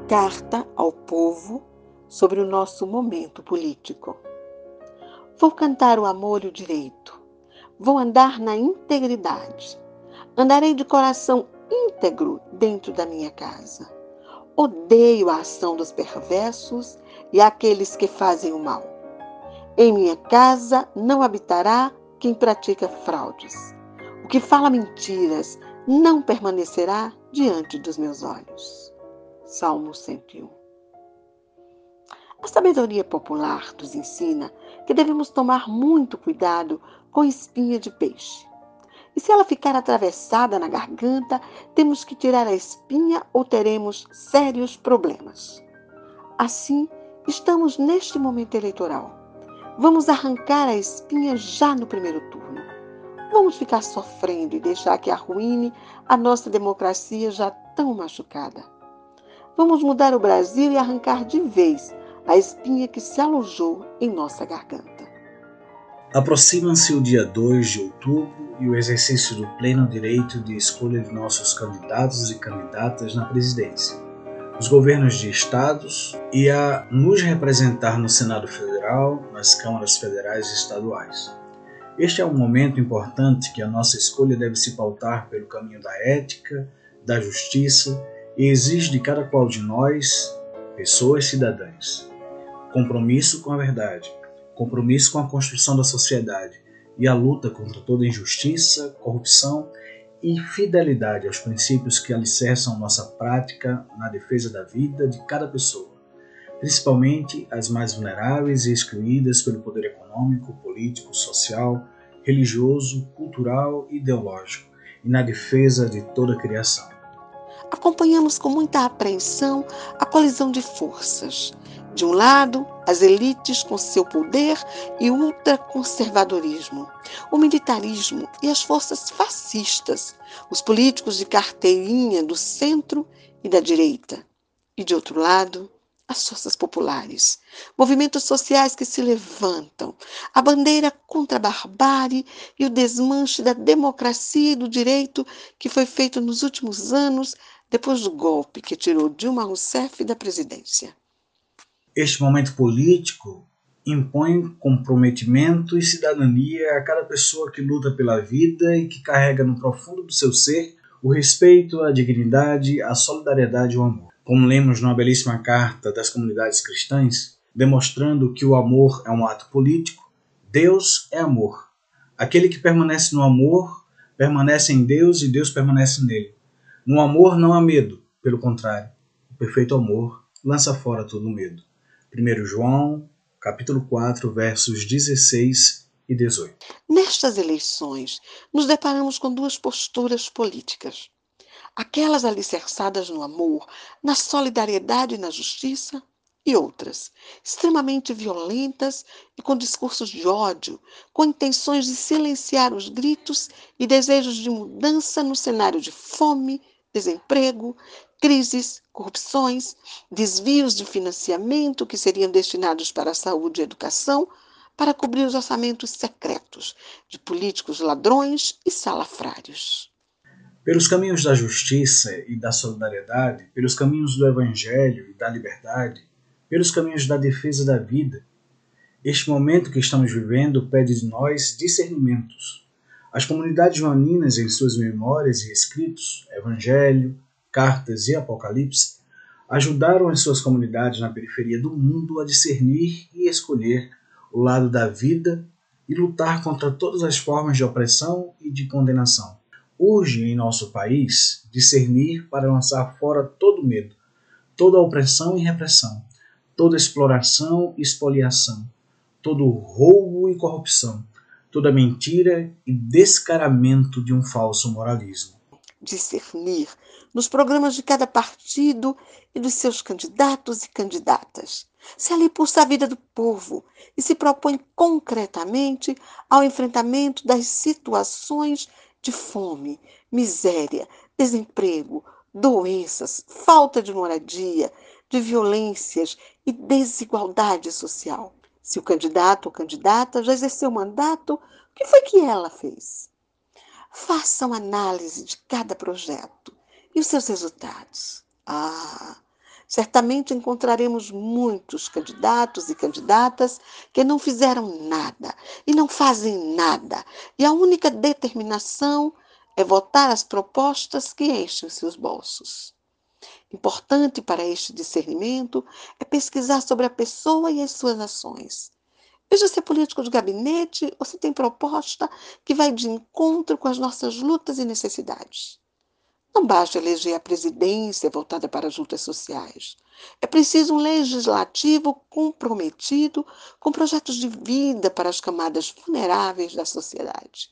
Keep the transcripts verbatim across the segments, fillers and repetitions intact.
Carta ao povo sobre o nosso momento político. Vou cantar o amor e o direito. Vou andar na integridade. Andarei de coração íntegro dentro da minha casa. Odeio a ação dos perversos e aqueles que fazem o mal. Em minha casa não habitará quem pratica fraudes. O que fala mentiras não permanecerá diante dos meus olhos. Salmo cento e um. A sabedoria popular nos ensina que devemos tomar muito cuidado com espinha de peixe. E se ela ficar atravessada na garganta, temos que tirar a espinha ou teremos sérios problemas. Assim, estamos neste momento eleitoral. Vamos arrancar a espinha já no primeiro turno. Vamos ficar sofrendo e deixar que arruine a nossa democracia já tão machucada. Vamos mudar o Brasil e arrancar de vez a espinha que se alojou em nossa garganta. Aproxima-se o dia dois de outubro e o exercício do pleno direito de escolha de nossos candidatos e candidatas na presidência, os governos de estados e a nos representar no Senado Federal, nas câmaras federais e estaduais. Este é um momento importante que a nossa escolha deve se pautar pelo caminho da ética, da justiça e exige de cada qual de nós, pessoas cidadãs, compromisso com a verdade, compromisso com a construção da sociedade e a luta contra toda injustiça, corrupção e fidelidade aos princípios que alicerçam nossa prática na defesa da vida de cada pessoa, principalmente as mais vulneráveis e excluídas pelo poder econômico, político, social, religioso, cultural e ideológico, e na defesa de toda a criação. Acompanhamos com muita apreensão a colisão de forças. De um lado, as elites com seu poder e ultraconservadorismo, o militarismo e as forças fascistas, os políticos de carteirinha do centro e da direita. E de outro lado, as forças populares, movimentos sociais que se levantam, a bandeira contra a barbárie e o desmanche da democracia e do direito que foi feito nos últimos anos depois do golpe que tirou Dilma Rousseff da presidência. Este momento político impõe comprometimento e cidadania a cada pessoa que luta pela vida e que carrega no profundo do seu ser o respeito, a dignidade, a solidariedade e o amor. Como lemos numa belíssima carta das comunidades cristãs, demonstrando que o amor é um ato político, Deus é amor. Aquele que permanece no amor, permanece em Deus e Deus permanece nele. No amor não há medo, pelo contrário, o perfeito amor lança fora todo medo. primeiro João, capítulo quatro, versos dezesseis e dezoito. Nestas eleições, nos deparamos com duas posturas políticas. Aquelas alicerçadas no amor, na solidariedade e na justiça, e outras, extremamente violentas e com discursos de ódio, com intenções de silenciar os gritos e desejos de mudança no cenário de fome, desemprego, crises, corrupções, desvios de financiamento que seriam destinados para a saúde e a educação, para cobrir os orçamentos secretos de políticos ladrões e salafrários. Pelos caminhos da justiça e da solidariedade, pelos caminhos do evangelho e da liberdade, pelos caminhos da defesa da vida, este momento que estamos vivendo pede de nós discernimentos. As comunidades joaninas, em suas memórias e escritos, Evangelho, Cartas e Apocalipse, ajudaram as suas comunidades na periferia do mundo a discernir e escolher o lado da vida e lutar contra todas as formas de opressão e de condenação. Urge em nosso país discernir para lançar fora todo medo, toda opressão e repressão, toda exploração e expoliação, todo roubo e corrupção, toda mentira e descaramento de um falso moralismo. Discernir nos programas de cada partido e dos seus candidatos e candidatas. Se ali pulsa a vida do povo e se propõe concretamente ao enfrentamento das situações de fome, miséria, desemprego, doenças, falta de moradia, de violências e desigualdade social. Se o candidato ou candidata já exerceu o mandato, o que foi que ela fez? Façam análise de cada projeto e os seus resultados. Ah, Certamente encontraremos muitos candidatos e candidatas que não fizeram nada e não fazem nada, e a única determinação é votar as propostas que enchem seus bolsos. Importante para este discernimento é pesquisar sobre a pessoa e as suas ações. Veja se é político de gabinete ou se tem proposta que vai de encontro com as nossas lutas e necessidades. Não basta eleger a presidência voltada para as lutas sociais. É preciso um legislativo comprometido com projetos de vida para as camadas vulneráveis da sociedade.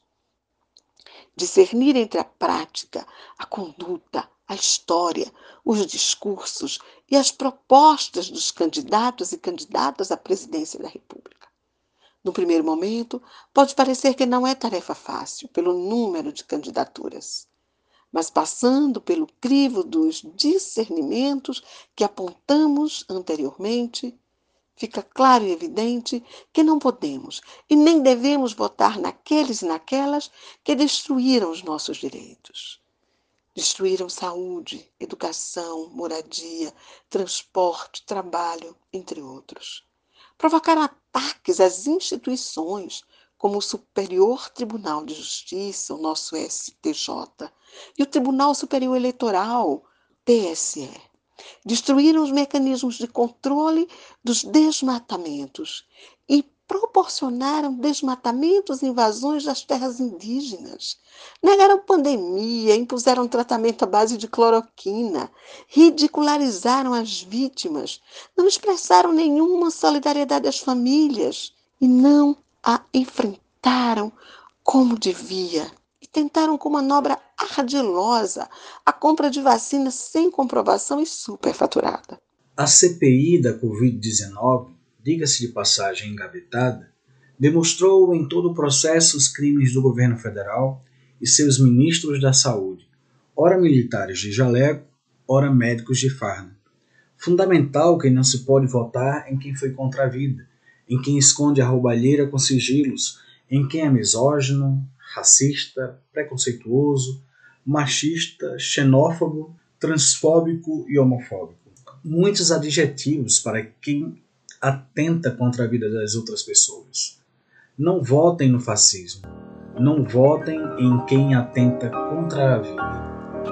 Discernir entre a prática, a conduta, a história, os discursos e as propostas dos candidatos e candidatas à presidência da República. No primeiro momento, pode parecer que não é tarefa fácil, pelo número de candidaturas. Mas passando pelo crivo dos discernimentos que apontamos anteriormente, fica claro e evidente que não podemos e nem devemos votar naqueles e naquelas que destruíram os nossos direitos. Destruíram saúde, educação, moradia, transporte, trabalho, entre outros. Provocaram ataques às instituições, como o Superior Tribunal de Justiça, o nosso S T J, e o Tribunal Superior Eleitoral, T S E. Destruíram os mecanismos de controle dos desmatamentos e proporcionaram desmatamentos e invasões das terras indígenas. Negaram pandemia, impuseram tratamento à base de cloroquina, ridicularizaram as vítimas, não expressaram nenhuma solidariedade às famílias e não a enfrentaram como devia. E tentaram com manobra ardilosa a compra de vacinas sem comprovação e superfaturada. A C P I da covid dezenove, diga-se de passagem engavetada, demonstrou em todo o processo os crimes do governo federal e seus ministros da saúde, ora militares de jaleco, ora médicos de farda. Fundamental que não se pode votar em quem foi contra a vida, em quem esconde a roubalheira com sigilos, em quem é misógino, racista, preconceituoso, machista, xenófobo, transfóbico e homofóbico. Muitos adjetivos para quem atenta contra a vida das outras pessoas. Não votem no fascismo. Não votem em quem atenta contra a vida.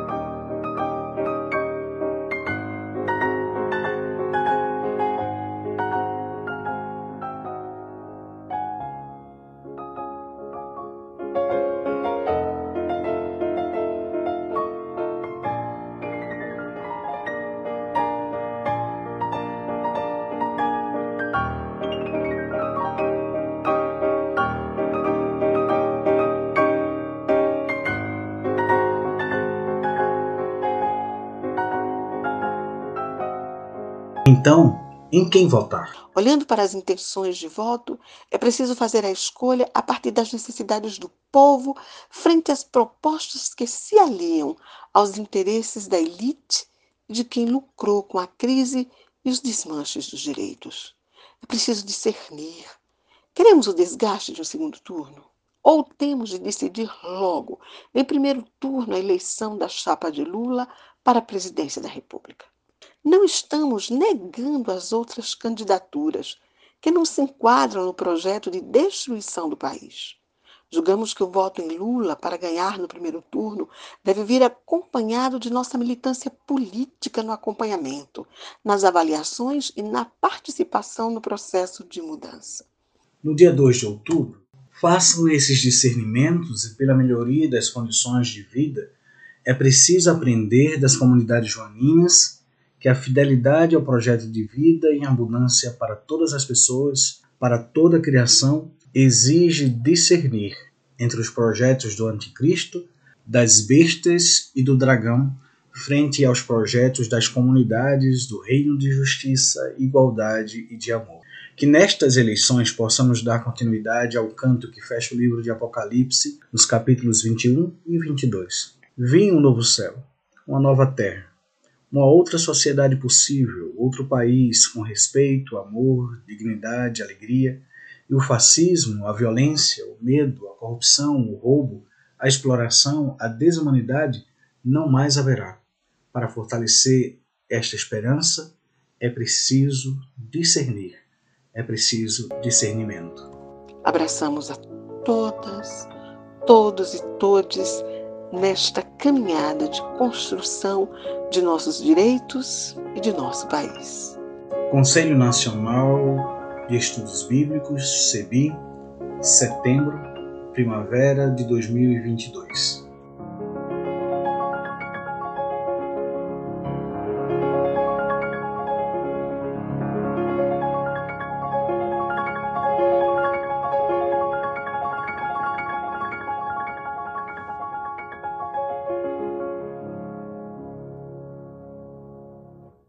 Então, em quem votar? Olhando para as intenções de voto, é preciso fazer a escolha a partir das necessidades do povo frente às propostas que se aliam aos interesses da elite e de quem lucrou com a crise e os desmanches dos direitos. É preciso discernir. Queremos o desgaste de um segundo turno? Ou temos de decidir logo, em primeiro turno, a eleição da chapa de Lula para a presidência da República? Não estamos negando as outras candidaturas, que não se enquadram no projeto de destruição do país. Julgamos que o voto em Lula para ganhar no primeiro turno deve vir acompanhado de nossa militância política no acompanhamento, nas avaliações e na participação no processo de mudança. No dia dois de outubro, façam esses discernimentos e, pela melhoria das condições de vida, é preciso aprender das comunidades joaninas que a fidelidade ao projeto de vida em abundância para todas as pessoas, para toda a criação, exige discernir entre os projetos do anticristo, das bestas e do dragão, frente aos projetos das comunidades do reino de justiça, igualdade e de amor. Que nestas eleições possamos dar continuidade ao canto que fecha o livro de Apocalipse, nos capítulos vinte e um e vinte e dois. Vinha um novo céu, uma nova terra, uma outra sociedade possível, outro país com respeito, amor, dignidade, alegria, e o fascismo, a violência, o medo, a corrupção, o roubo, a exploração, a desumanidade não mais haverá. Para fortalecer esta esperança, é preciso discernir, é preciso discernimento. Abraçamos a todas, todos e todes nesta caminhada de construção de nossos direitos e de nosso país. Conselho Nacional de Estudos Bíblicos, C E B I, setembro, primavera de dois mil e vinte e dois.